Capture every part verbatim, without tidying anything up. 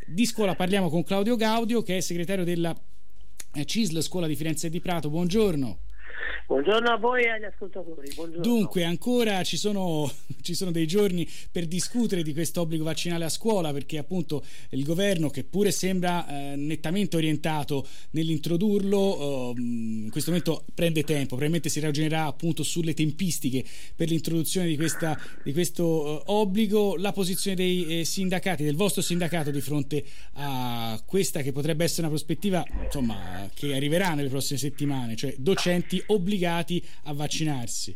Di scuola parliamo con Claudio Gaudio, che è segretario della C I S L Scuola di Firenze di Prato. Buongiorno. Buongiorno a voi e agli ascoltatori. Buongiorno. Dunque, ancora ci sono, ci sono dei giorni per discutere di questo obbligo vaccinale a scuola, perché appunto il governo, che pure sembra eh, nettamente orientato nell'introdurlo, eh, in questo momento prende tempo, probabilmente si ragionerà appunto sulle tempistiche per l'introduzione di, questa, di questo eh, obbligo. La posizione dei eh, sindacati, del vostro sindacato, di fronte a questa che potrebbe essere una prospettiva, insomma, che arriverà nelle prossime settimane, cioè docenti obbligati a vaccinarsi.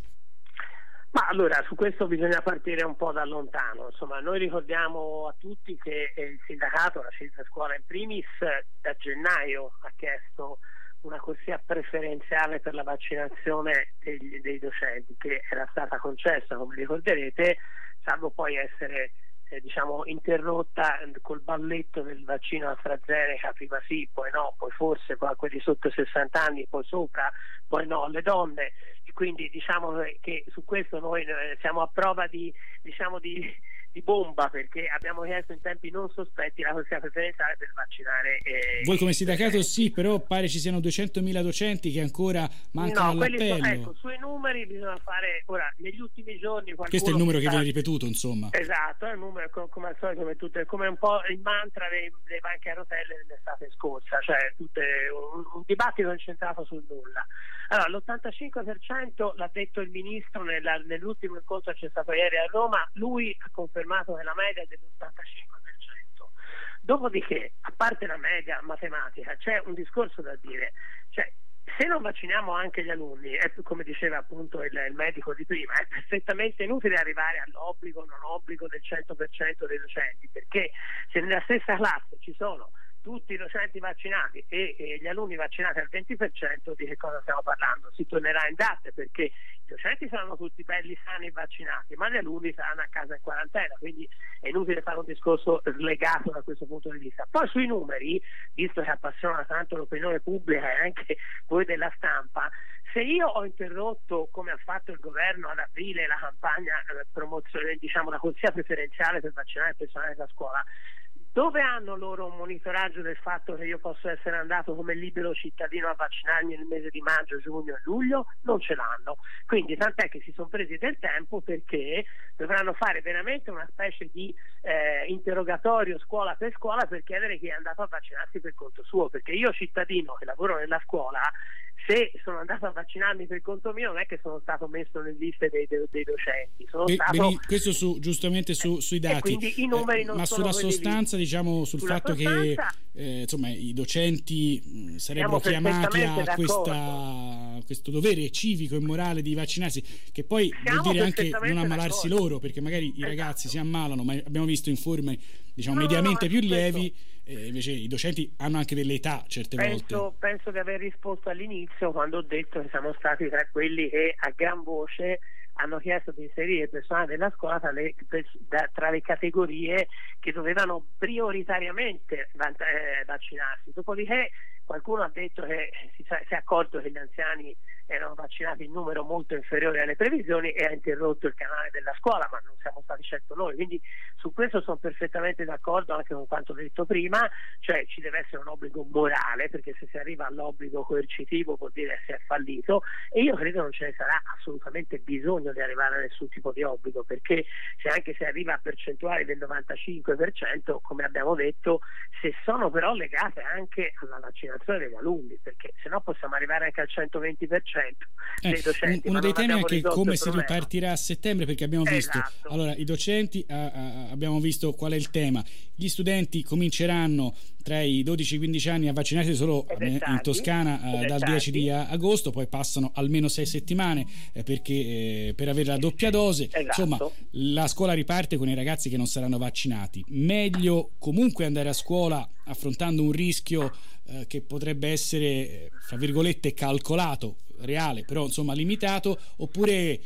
Ma allora, su questo bisogna partire un po' da lontano. Insomma, noi ricordiamo a tutti che il sindacato, la C I S L Scuola in primis, da gennaio ha chiesto una corsia preferenziale per la vaccinazione degli, dei docenti, che era stata concessa, come ricorderete, salvo poi essere eh, diciamo interrotta col balletto del vaccino AstraZeneca, prima sì, poi no, poi forse, poi a quelli sotto sessanta anni, poi sopra, poi no alle donne. E quindi diciamo che su questo noi siamo a prova di, diciamo di, di bomba, perché abbiamo chiesto in tempi non sospetti la corsia preferenziale per vaccinare. Eh, Voi come sindacato sì, però pare ci siano duecentomila docenti che ancora mancano no, all'appello. Sono, ecco, sui numeri bisogna fare, ora, negli ultimi giorni questo è il numero che sta... viene ripetuto, insomma. Esatto, è il numero, come al solito, come, tutte, come un po' il mantra dei, dei banchi a rotelle dell'estate scorsa, cioè tutte, un, un dibattito incentrato sul nulla. Allora, l'ottantacinque per cento l'ha detto il ministro nella, nell'ultimo incontro che c'è stato ieri a Roma, lui ha confermato che la media è dell'ottantacinque per cento. Dopodiché, a parte la media matematica, c'è un discorso da dire, cioè se non vacciniamo anche gli alunni, è, come diceva appunto il, il medico di prima, è perfettamente inutile arrivare all'obbligo o non obbligo del cento per cento dei docenti, perché se nella stessa classe ci sono tutti i docenti vaccinati e, e gli alunni vaccinati al venti per cento, di che cosa stiamo parlando? Si tornerà in DAT, perché i docenti saranno tutti belli, sani e vaccinati, ma gli alunni saranno a casa in quarantena, quindi è inutile fare un discorso slegato da questo punto di vista. Poi sui numeri, visto che appassiona tanto l'opinione pubblica e anche voi della stampa, se io ho interrotto, come ha fatto il governo ad aprile, la campagna eh, promozione, diciamo la corsia preferenziale per vaccinare il personale della scuola, dove hanno loro un monitoraggio del fatto che io posso essere andato come libero cittadino a vaccinarmi nel mese di maggio, giugno e luglio? Non ce l'hanno. Quindi tant'è che si sono presi del tempo, perché dovranno fare veramente una specie di eh, interrogatorio scuola per scuola per chiedere chi è andato a vaccinarsi per conto suo, perché io cittadino che lavoro nella scuola, se sono andato a vaccinarmi per conto mio, non è che sono stato messo nelle liste dei, dei, dei docenti. Sono Beh, stato... beh, questo su, giustamente su, sui dati, quindi i numeri eh, non ma sono sulla sostanza, diciamo sul sulla fatto sostanza, che eh, insomma i docenti mh, sarebbero chiamati a questa, questo dovere civico e morale di vaccinarsi, che poi Siamo vuol dire anche non ammalarsi d'accordo. loro, perché magari i esatto. ragazzi si ammalano, ma abbiamo visto in forme diciamo no, mediamente no, no, più lievi. questo... Eh, invece i docenti hanno anche delle età certe penso, volte. Penso di aver risposto all'inizio quando ho detto che siamo stati tra quelli che a gran voce hanno chiesto di inserire il personale della scuola tra le, tra le categorie che dovevano prioritariamente vaccinarsi. Dopodiché qualcuno ha detto che si, si è accorto che gli anziani erano vaccinati in numero molto inferiore alle previsioni e ha interrotto il canale della scuola, ma non siamo stati certo noi, quindi su questo sono perfettamente d'accordo anche con quanto detto prima, cioè ci deve essere un obbligo morale, perché se si arriva all'obbligo coercitivo vuol dire che si è fallito, e io credo non ce ne sarà assolutamente bisogno di arrivare a nessun tipo di obbligo, perché se anche se arriva a percentuali del novantacinque per cento, come abbiamo detto, se sono però legate anche alla vaccinazione degli alunni, perché sennò possiamo arrivare anche al centoventi per cento dei docenti. Eh, uno dei temi è anche come si problema. ripartirà a settembre, perché abbiamo visto, esatto. allora i docenti a, a, abbiamo visto qual è il tema, gli studenti cominceranno tra i dodici e i quindici anni a vaccinarsi solo in Toscana eh, dal dieci di agosto, poi passano almeno sei settimane eh, perché eh, per avere la doppia dose. Esatto. Insomma, la scuola riparte con i ragazzi che non saranno vaccinati. Meglio comunque andare a scuola affrontando un rischio eh, che potrebbe essere, fra virgolette, calcolato, reale, però insomma limitato, oppure eh,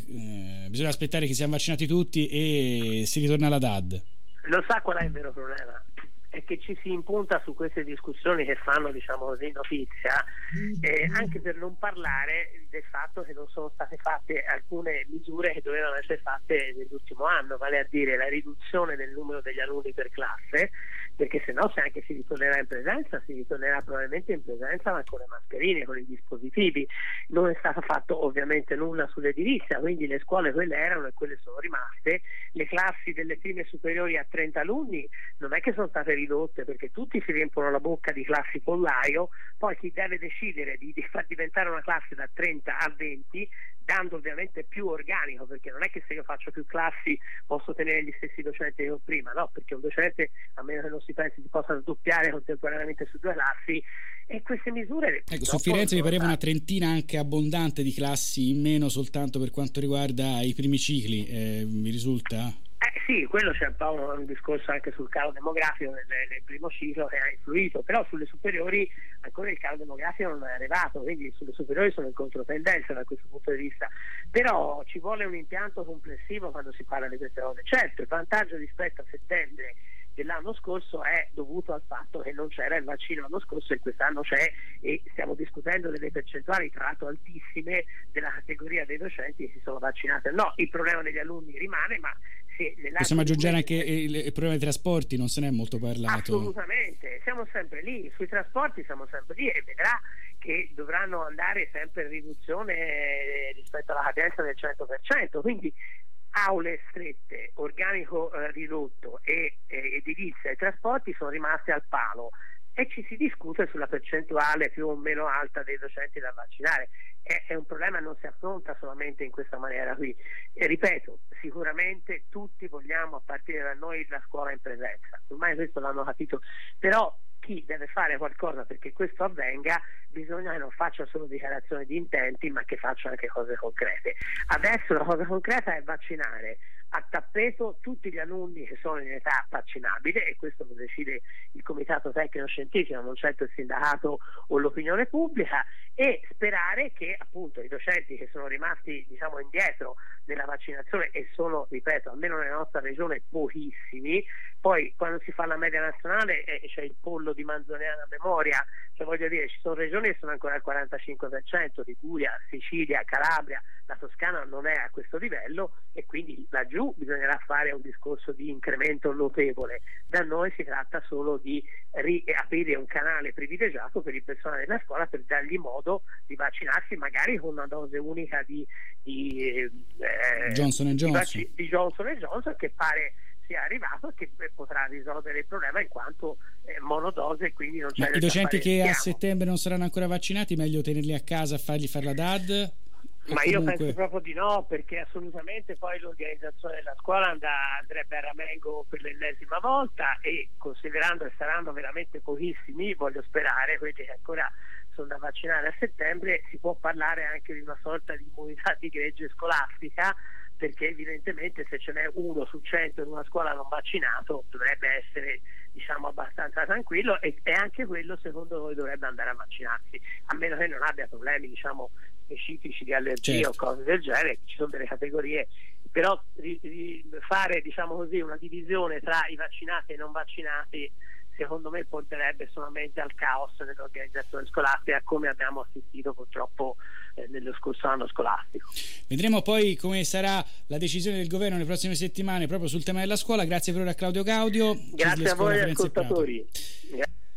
eh, bisogna aspettare che siano vaccinati tutti e si ritorna alla D A D? Lo sa qual è il vero problema? È che ci si impunta su queste discussioni che fanno, diciamo così, notizia, eh, anche per non parlare del fatto che non sono state fatte alcune misure che dovevano essere fatte nell'ultimo anno, vale a dire la riduzione del numero degli alunni per classe, perché se no, se anche si ritornerà in presenza, si ritornerà probabilmente in presenza ma con le mascherine, con i dispositivi. Non è stato fatto ovviamente nulla sull'edilizia, quindi le scuole quelle erano e quelle sono rimaste. Le classi delle prime superiori a trenta alunni non è che sono state ridotte, perché tutti si riempiono la bocca di classi pollaio, poi chi deve decidere di, di far diventare una classe da trenta a venti, dando ovviamente più organico, perché non è che se io faccio più classi posso tenere gli stessi docenti che ho prima, no, perché un docente, a meno che non si pensi, si possa sdoppiare contemporaneamente su due classi, e queste misure... Ecco, su Firenze mi pareva una trentina anche abbondante di classi in meno soltanto per quanto riguarda i primi cicli, eh, mi risulta? Eh sì, quello c'è un po' un, un discorso anche sul calo demografico nel, nel primo ciclo che ha influito, però sulle superiori ancora il calo demografico non è arrivato, quindi sulle superiori sono in controtendenza da questo punto di vista, però ci vuole un impianto complessivo quando si parla di queste cose. Certo, il vantaggio rispetto a settembre dell'anno scorso è dovuto al fatto che non c'era il vaccino l'anno scorso e quest'anno c'è, e stiamo discutendo delle percentuali tra l'altro altissime della categoria dei docenti che si sono vaccinati. No, il problema degli alunni rimane, ma se possiamo aggiungere anche il, il problema dei trasporti, non se ne è molto parlato. Assolutamente, siamo sempre lì, sui trasporti siamo sempre lì, e vedrà che dovranno andare sempre in riduzione rispetto alla cadenza del cento per cento, quindi aule strette, organico eh, ridotto e eh, edilizia e trasporti sono rimasti al palo, e ci si discute sulla percentuale più o meno alta dei docenti da vaccinare. È, è un problema che non si affronta solamente in questa maniera qui, e ripeto, sicuramente tutti vogliamo, a partire da noi, la scuola in presenza, ormai questo l'hanno capito, però chi deve fare qualcosa perché questo avvenga bisogna che non faccia solo dichiarazioni di intenti, ma che faccia anche cose concrete. Adesso la cosa concreta è vaccinare a tappeto tutti gli alunni che sono in età vaccinabile, e questo lo decide il comitato tecnico scientifico, non certo il sindacato o l'opinione pubblica, e sperare che appunto i docenti che sono rimasti, diciamo, indietro nella vaccinazione, e sono, ripeto, almeno nella nostra regione pochissimi, poi quando si fa la media nazionale eh, c'è il pollo di Manzoniana a memoria, cioè voglio dire, ci sono regioni che sono ancora al quarantacinque per cento, Liguria, Sicilia, Calabria, la Toscana non è a questo livello, e quindi laggiù bisognerà fare un discorso di incremento notevole. Da noi si tratta solo di riaprire un canale privilegiato per il personale della scuola, per dargli modo di vaccinarsi magari con una dose unica di, di, eh, Johnson and Johnson. di, di Johnson and Johnson, che pare sia arrivato e che potrà risolvere il problema in quanto eh, monodose, e quindi non c'è. Ma i docenti che a settembre non saranno ancora vaccinati, meglio tenerli a casa a fargli fare la D A D? Ma io penso proprio di no, perché assolutamente poi l'organizzazione della scuola andà, andrebbe a ramengo per l'ennesima volta, e considerando che saranno veramente pochissimi, voglio sperare, quelli che ancora sono da vaccinare a settembre, si può parlare anche di una sorta di immunità di gregge scolastica, perché evidentemente se ce n'è uno su cento in una scuola non vaccinato dovrebbe essere, diciamo, abbastanza tranquillo, e, e anche quello secondo noi dovrebbe andare a vaccinarsi, a meno che non abbia problemi, diciamo, specifici di allergie, certo, o cose del genere. Ci sono delle categorie, però ri, ri, fare, diciamo così, una divisione tra i vaccinati e i non vaccinati secondo me porterebbe solamente al caos nell'organizzazione scolastica, come abbiamo assistito purtroppo eh, nello scorso anno scolastico. Vedremo poi come sarà la decisione del governo nelle prossime settimane proprio sul tema della scuola. Grazie per ora a Claudio Gaudio. Grazie a voi ascoltatori.